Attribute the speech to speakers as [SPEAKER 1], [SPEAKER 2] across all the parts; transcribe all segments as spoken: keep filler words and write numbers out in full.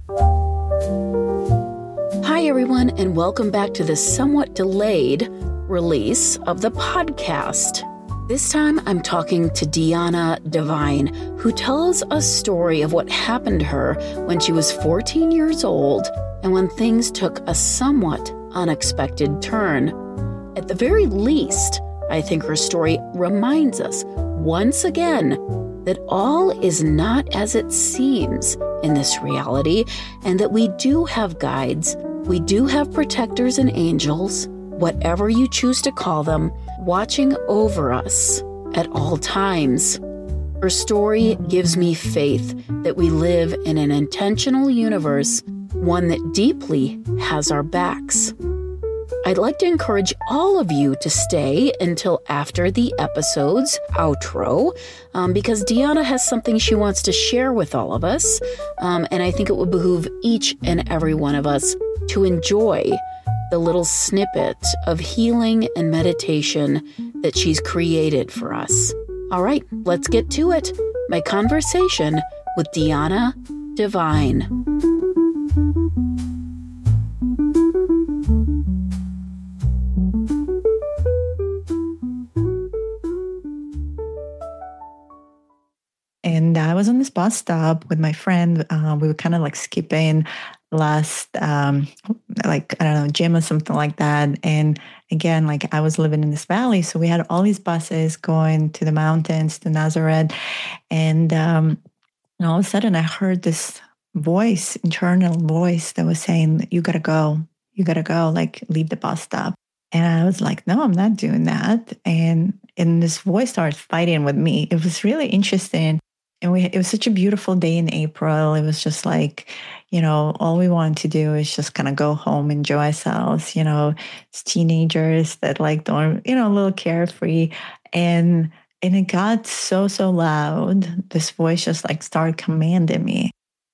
[SPEAKER 1] Hi, everyone, and welcome back to the somewhat delayed release of the podcast. This time, I'm talking to Deanna Devine, who tells a story of what happened to her when she was fourteen years old and when things took a somewhat unexpected turn. At the very least, I think her story reminds us, once again, that all is not as it seems in this reality, and that we do have guides, we do have protectors and angels, whatever you choose to call them, watching over us at all times. Her story gives me faith that we live in an intentional universe, one that deeply has our backs. I'd like to encourage all of you to stay until after the episode's outro, um, because Deanna has something she wants to share with all of us, um, and I think it would behoove each and every one of us to enjoy the little snippet of healing and meditation that she's created for us. All right, let's get to it. My conversation with Deanna Devine.
[SPEAKER 2] And I was on this bus stop with my friend. Uh, we were kind of like skipping last, um, like, I don't know, gym or something like that. And again, like I was living in this valley. So we had all these buses going to the mountains, to Nazareth. And, um, and all of a sudden I heard this voice, internal voice that was saying, you got to go, you got to go, like leave the bus stop. And I was like, no, I'm not doing that. And, and this voice started fighting with me. It was really interesting. And we, it was such a beautiful day in April. It was just like, you know, all we wanted to do is just kind of go home, enjoy ourselves, you know, it's teenagers that like don't, you know, a little carefree. And, and it got so, so loud. This voice just like started commanding me.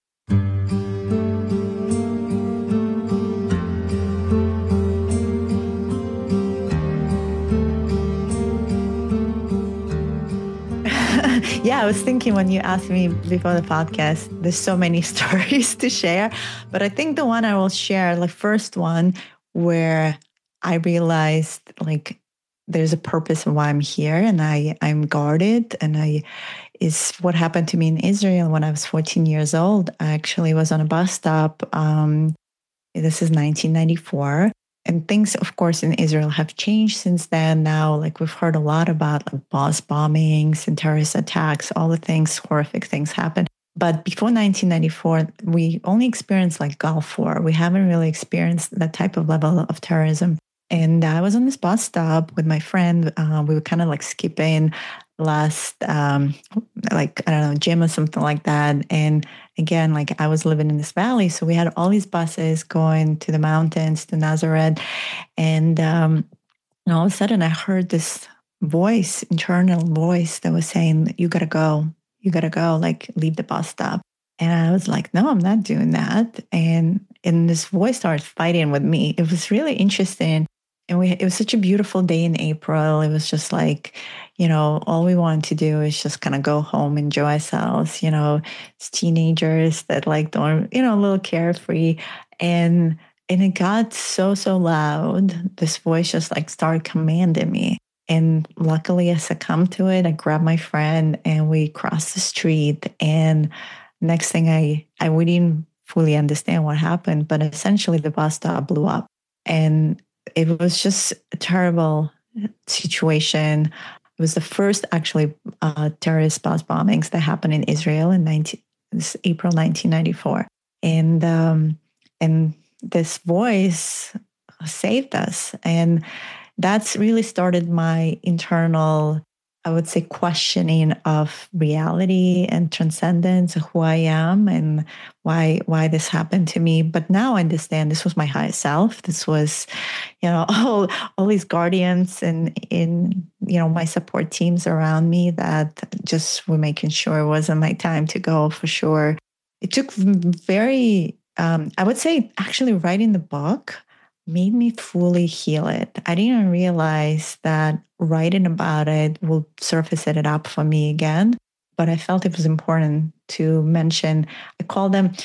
[SPEAKER 2] Yeah, I was thinking when you asked me before the podcast, there's so many stories to share, but I think the one I will share, the first one where I realized like there's a purpose of why I'm here and I, I'm guarded, and I is what happened to me in Israel when I was fourteen years old. I actually was on a bus stop. Um, this is nineteen ninety-four. And things, of course, in Israel have changed since then. Now, like we've heard a lot about like bus bombings and terrorist attacks, all the things, horrific things happen. But before nineteen ninety-four, we only experienced like Gulf War. We haven't really experienced that type of level of terrorism. And I was on this bus stop with my friend. Uh, we were kind of like skipping last, um, like, I don't know, gym or something like that. And again, like I was living in this valley. So we had all these buses going to the mountains, to Nazareth. And, um, and all of a sudden I heard this voice, internal voice that was saying, you got to go, you got to go, like leave the bus stop. And I was like, no, I'm not doing that. And, and this voice started fighting with me. It was really interesting. And we, it was such a beautiful day in April. It was just like, you know, all we wanted to do is just kind of go home, enjoy ourselves, you know, it's teenagers that like don't, you know, a little carefree. And, and it got so, so loud. This voice just like started commanding me. And luckily I succumbed to it. I grabbed my friend and we crossed the street. And next thing I, I we didn't fully understand what happened, but essentially the bus stop blew up. And it was just a terrible situation. It was the first actually uh, terrorist bus bombings that happened in Israel in nineteen, April nineteen ninety-four. And, um, and this voice saved us. And that's really started my internal, I would say, questioning of reality and transcendence, who I am and why why this happened to me. But now I understand this was my highest self. This was, you know, all, all these guardians and in, you know, my support teams around me that just were making sure it wasn't my time to go for sure. It took very, um, I would say, actually writing the book made me fully heal it. I didn't realize that writing about it will surface it up for me again, but I felt it was important to mention. I call them,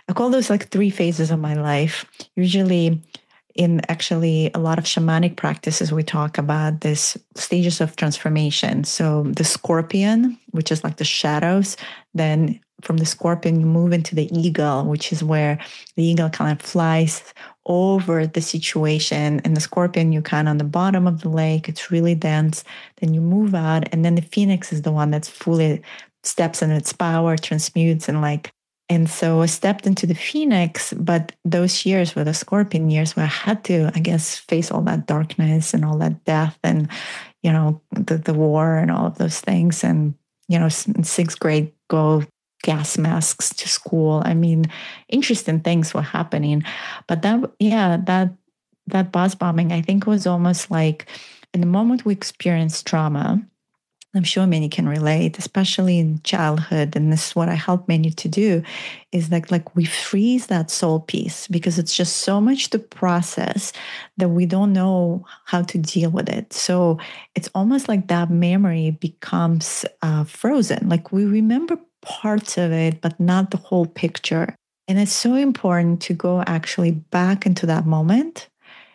[SPEAKER 2] I call those like three phases of my life. Usually in actually a lot of shamanic practices, we talk about this stages of transformation. So the scorpion, which is like the shadows, then from the scorpion, you move into the eagle, which is where the eagle kind of flies over the situation. And the scorpion, you kind of on the bottom of the lake, it's really dense. Then you move out. And then the phoenix is the one that's fully steps in its power, transmutes, and like, and so I stepped into the phoenix, but those years were the scorpion years where I had to, I guess, face all that darkness and all that death and, you know, the, the war and all of those things. And, you know, in sixth grade, go gas masks to school. I mean, interesting things were happening. But that, yeah, that, that bus bombing, I think was almost like in the moment we experienced trauma, I'm sure many can relate, especially in childhood. And this is what I help many to do, is like, like we freeze that soul piece because it's just so much to process that we don't know how to deal with it. So it's almost like that memory becomes uh, frozen. Like we remember parts of it, but not the whole picture. And it's so important to go actually back into that moment,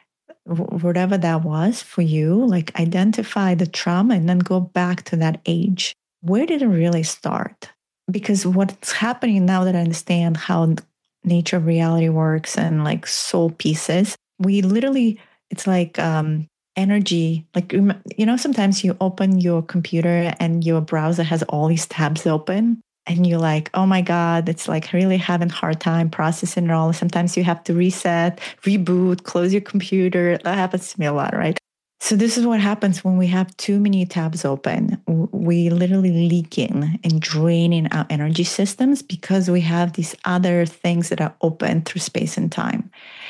[SPEAKER 2] whatever that was for you, like identify the trauma and then go back to that age. Where did it really start? Because what's happening now that I understand how nature of reality works and like soul pieces, we literally, it's like um, energy. Like, you know, sometimes you open your computer and your browser has all these tabs open. And you're like, oh my God, it's like really having a hard time processing it all. Sometimes you have to reset, reboot, close your computer. That happens to me a lot, right? So this is what happens when we have too many tabs open. We literally leak in and draining our energy systems because we have these other things that are open through space and time.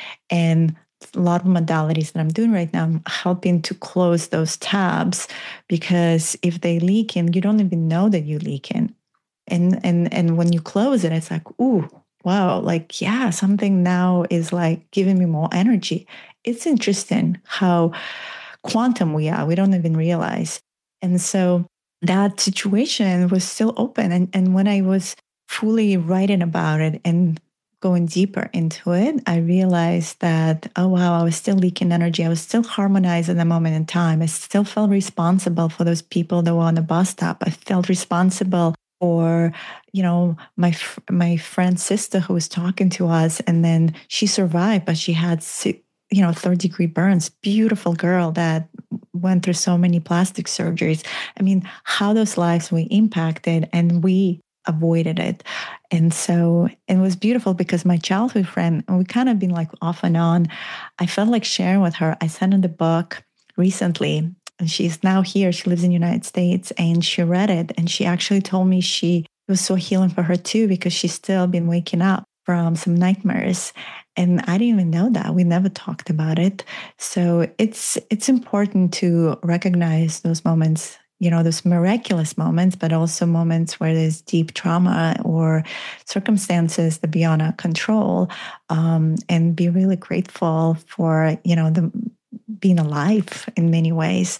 [SPEAKER 2] And a lot of modalities that I'm doing right now, I'm helping to close those tabs, because if they leak in, you don't even know that you leak in. And and and when you close it, it's like, ooh, wow, like, yeah, something now is like giving me more energy. It's interesting how quantum we are. We don't even realize. And so that situation was still open. And, and when I was fully writing about it and going deeper into it, I realized that, oh, wow, I was still leaking energy. I was still harmonized at the moment in time. I still felt responsible for those people that were on the bus stop. I felt responsible or, you know, my my friend's sister who was talking to us, and then she survived, but she had, you know, third degree burns. Beautiful girl that went through so many plastic surgeries. I mean, how those lives were impacted, and we avoided it. And so it was beautiful because my childhood friend, and we kind of been like off and on. I felt like sharing with her. I sent her the book recently. And she's now here. She lives in the United States, and she read it. And she actually told me she it was so healing for her too, because she's still been waking up from some nightmares. And I didn't even know that. We never talked about it. So it's it's important to recognize those moments, you know, those miraculous moments, but also moments where there's deep trauma or circumstances that beyond our control, um, and be really grateful for, you know, the being alive in many ways.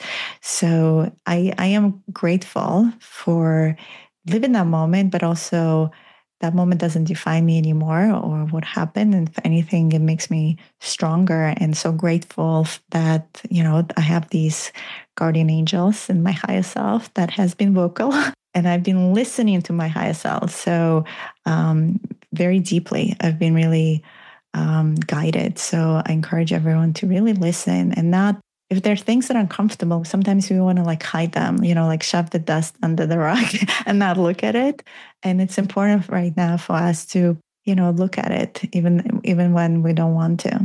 [SPEAKER 2] So I, I am grateful for living that moment, but also that moment doesn't define me anymore or what happened. And if anything, it makes me stronger, and so grateful that, you know, I have these guardian angels in my higher self that has been vocal, and I've been listening to my higher self. So um, very deeply, I've been really Um, guided. So I encourage everyone to really listen, and not, if there are things that are uncomfortable, sometimes we want to like hide them, you know, like shove the dust under the rug and not look at it. And it's important right now for us to, you know, look at it, even, even when we don't want to.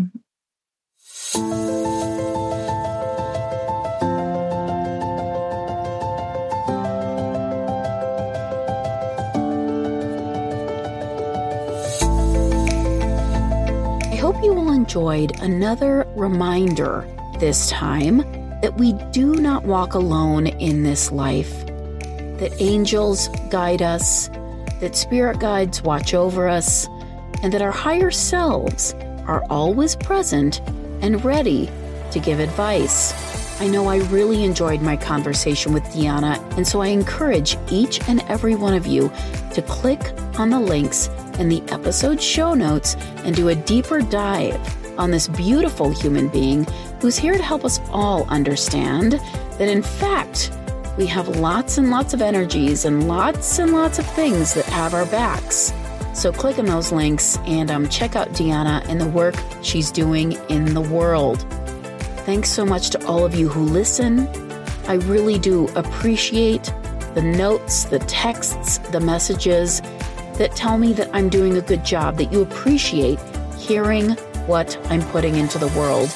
[SPEAKER 1] I hope you all enjoyed another reminder this time that we do not walk alone in this life, that angels guide us, that spirit guides watch over us, and that our higher selves are always present and ready to give advice. I know I really enjoyed my conversation with Diana, and so I encourage each and every one of you to click on the links in the episode show notes and do a deeper dive on this beautiful human being who's here to help us all understand that, in fact, we have lots and lots of energies and lots and lots of things that have our backs. So click on those links and um, check out Deanna and the work she's doing in the world. Thanks so much to all of you who listen. I really do appreciate the notes, the texts, the messages that tell me that I'm doing a good job, that you appreciate hearing what I'm putting into the world.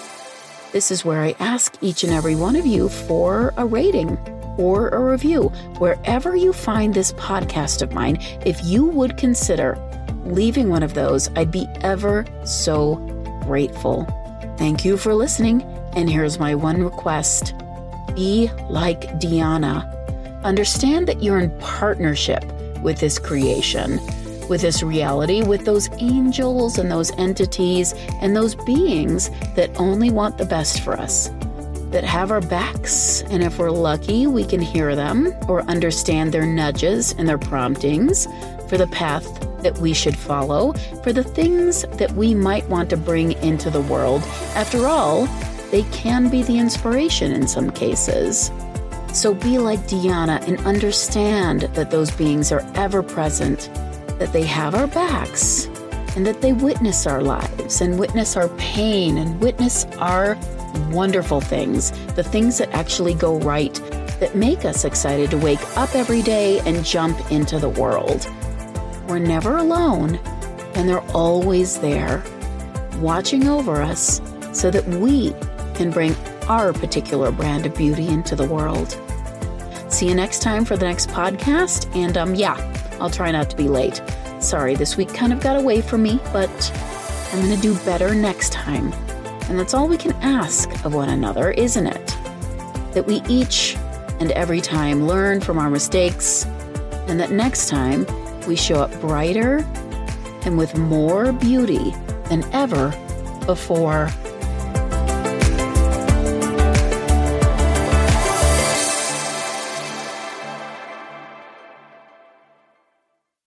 [SPEAKER 1] This is where I ask each and every one of you for a rating or a review. Wherever you find this podcast of mine, if you would consider leaving one of those, I'd be ever so grateful. Thank you for listening. And here's my one request. Be like Deanna. Understand that you're in partnership with this creation, with this reality, with those angels and those entities and those beings that only want the best for us, that have our backs, and if we're lucky, we can hear them or understand their nudges and their promptings for the path that we should follow, for the things that we might want to bring into the world. After all, they can be the inspiration in some cases. So be like Deanna and understand that those beings are ever present, that they have our backs, and that they witness our lives and witness our pain and witness our wonderful things, the things that actually go right, that make us excited to wake up every day and jump into the world. We're never alone, and they're always there, watching over us so that we can bring our particular brand of beauty into the world. See you next time for the next podcast, and um, yeah, I'll try not to be late. Sorry, this week kind of got away from me, but I'm going to do better next time. And that's all we can ask of one another, isn't it? That we each and every time learn from our mistakes, and that next time we show up brighter and with more beauty than ever before.